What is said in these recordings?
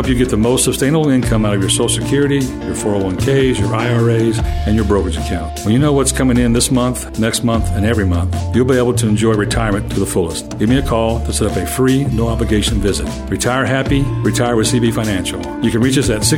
help you get the most sustainable income out of your Social Security, your 401ks, your IRAs, and your brokerage account. When you know what's coming in this month, next month, and every month, you'll be able to enjoy retirement to the fullest. Give me a call to set up a free, no-obligation visit. Retire happy, retire with CB Financial. You can reach us at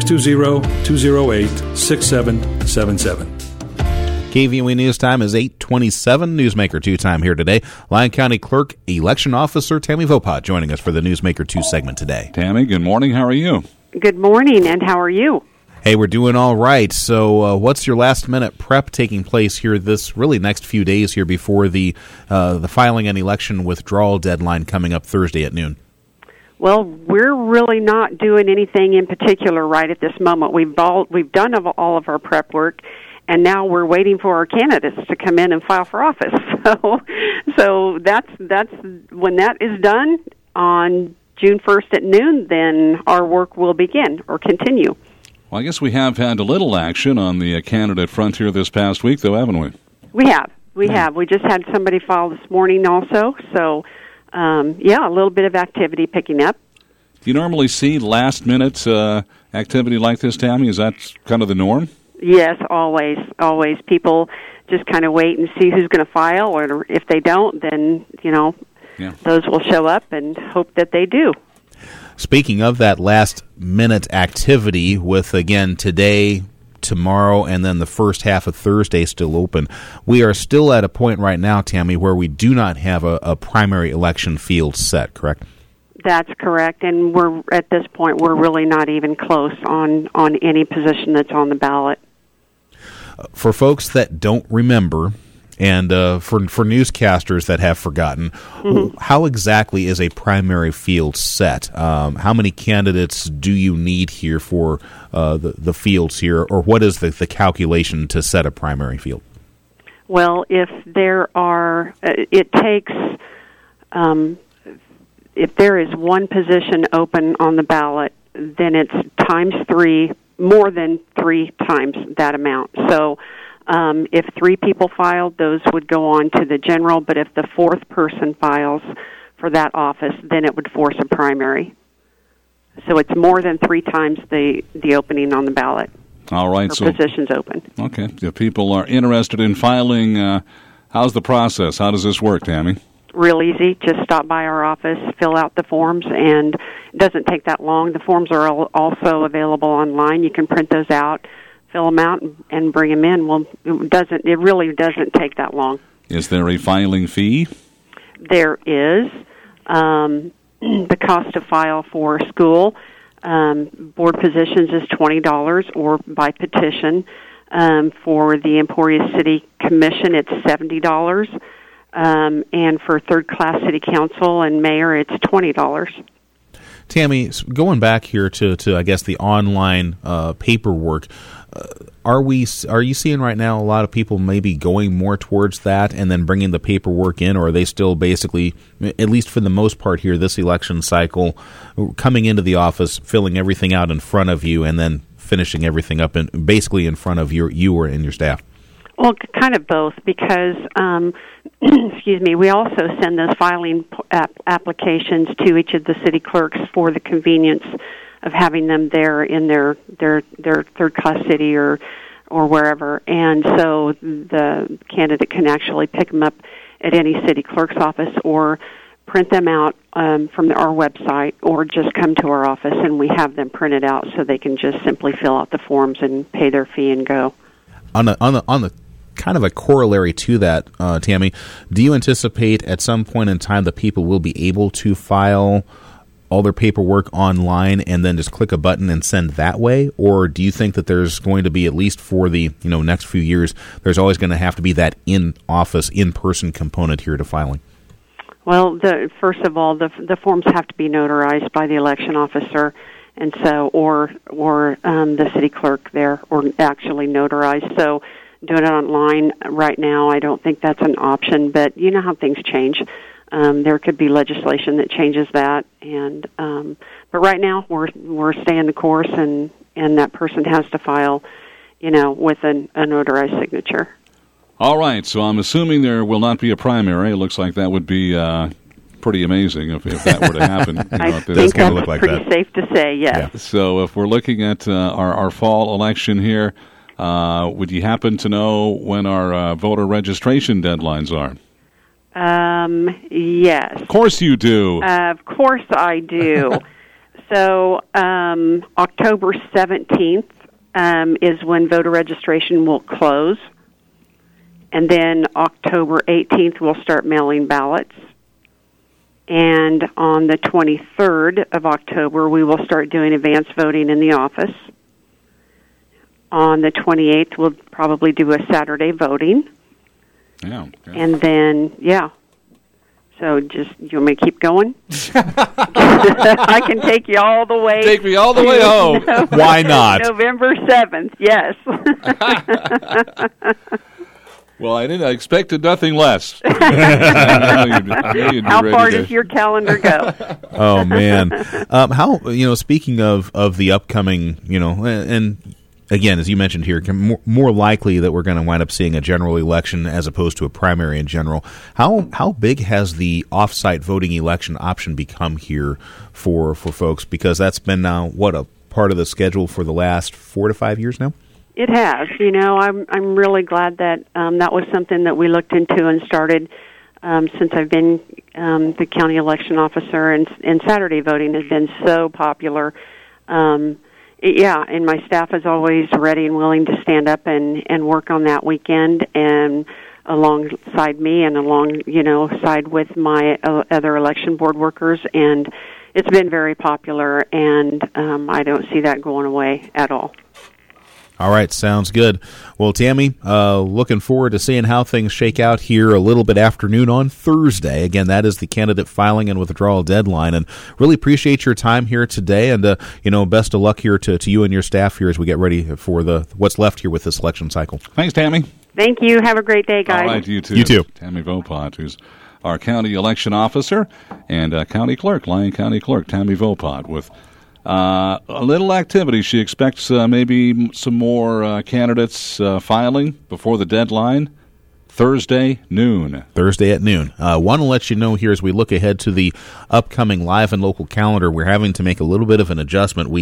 620-208-6777. KVOE News Time is 8:27. Newsmaker 2 time here today. Lyon County Clerk Election Officer Tammy Vopot joining us for the Newsmaker 2 segment today. Tammy, good morning. How are you? Good morning, and how are you? Hey, we're doing all right. So what's your last-minute prep taking place here this really next few days here before the filing and election withdrawal deadline coming up Thursday at noon? Well, we're really not doing anything in particular right at this moment. We've done all of our prep work, and now we're waiting for our candidates to come in and file for office. So that's when that is done on June 1st at noon, then our work will begin or continue. Well, I guess we have had a little action on the candidate front here this past week, though, haven't we? We have. We just had somebody file this morning also. So, a little bit of activity picking up. Do you normally see last-minute activity like this, Tammy? Is that kind of the norm? Yes, always. People just kind of wait and see who's going to file, or if they don't, then, those will show up and hope that they do. Speaking of that last-minute activity with, again, today, tomorrow, and then the first half of Thursday still open, we are still at a point right now, Tammy, where we do not have a primary election field set, correct? That's correct, and we're at this point, we're really not even close on any position that's on the ballot. For folks that don't remember, and for newscasters that have forgotten, how exactly is a primary field set? How many candidates do you need here for the fields here, or what is the calculation to set a primary field? Well, if there are, it takes, if there is one position open on the ballot, then it's times 3, more than 3 times that amount. So if 3 people filed, those would go on to the general, but if the 4th person files for that office, then it would force a primary. So it's more than 3 times the opening on the ballot. All right. So positions open. Okay. If people are interested in filing, how's the process? How does this work, Tammy? Real easy. Just stop by our office, fill out the forms, and it doesn't take that long. The forms are also available online. You can print those out, fill them out, and bring them in. Well, it really doesn't take that long. Is there a filing fee? There is. The cost to file for school board positions is $20, or by petition. For the Emporia City Commission, it's $70. And for third-class city council and mayor, it's $20. Tammy, going back here to I guess the online paperwork, are you seeing right now a lot of people maybe going more towards that and then bringing the paperwork in, or are they still basically, at least for the most part here, this election cycle, coming into the office, filling everything out in front of you, and then finishing everything up basically in front of you or in your staff? Well, kind of both, because, we also send those filing applications to each of the city clerks for the convenience of having them there in their third-class city or wherever. And so the candidate can actually pick them up at any city clerk's office or print them out from our website, or just come to our office and we have them printed out so they can just simply fill out the forms and pay their fee and go. On the kind of a corollary to that, Tammy, do you anticipate at some point in time that people will be able to file all their paperwork online and then just click a button and send that way? Or do you think that there's going to be, at least for the next few years, there's always going to have to be that in-office, in-person component here to filing? Well, first of all, the forms have to be notarized by the election officer, and so or the city clerk there, or actually notarized. So doing it online right now, I don't think that's an option. But you know how things change. There could be legislation that changes that, and but right now we're staying the course, and that person has to file, with a notarized signature. All right, so I'm assuming there will not be a primary. It looks like that would be pretty amazing if that were to happen. I at this think gonna that's look like pretty that. safe to say, yes. Yeah. So if we're looking at our fall election here, would you happen to know when our voter registration deadlines are? Yes. Of course you do. Of course I do. So October 17th is when voter registration will close. And then October 18th, we'll start mailing ballots. And on the 23rd of October, we will start doing advance voting in the office. On the 28th, we'll probably do a Saturday voting. Yeah. Okay. And then, yeah. So just, you want me to keep going? I can take you all the way. Take me all the way home. Why not? November 7th, yes. Well, I expected nothing less. I know you'd be How ready far to- does your calendar go? Oh man, how speaking of the upcoming, and again, as you mentioned here, more likely that we're going to wind up seeing a general election as opposed to a primary in general. How big has the off-site voting election option become here for folks? Because that's been now a part of the schedule for the last 4 to 5 years now. It has. I'm really glad that that was something that we looked into and started since I've been the county election officer, and Saturday voting has been so popular. And my staff is always ready and willing to stand up and work on that weekend and alongside me and side with my other election board workers, and it's been very popular, and I don't see that going away at all. All right, sounds good. Well, Tammy, looking forward to seeing how things shake out here a little bit afternoon on Thursday. Again, that is the candidate filing and withdrawal deadline, and really appreciate your time here today. And best of luck here to you and your staff here as we get ready for what's left here with this election cycle. Thanks, Tammy. Thank you. Have a great day, guys. All right, you too. You too. Tammy Vopot, who's our county election officer, and county clerk, Lyon County Clerk Tammy Vopot, with a little activity. She expects maybe some more candidates filing before the deadline. Thursday noon. Thursday at noon. Want to let you know here as we look ahead to the upcoming live and local calendar, we're having to make a little bit of an adjustment.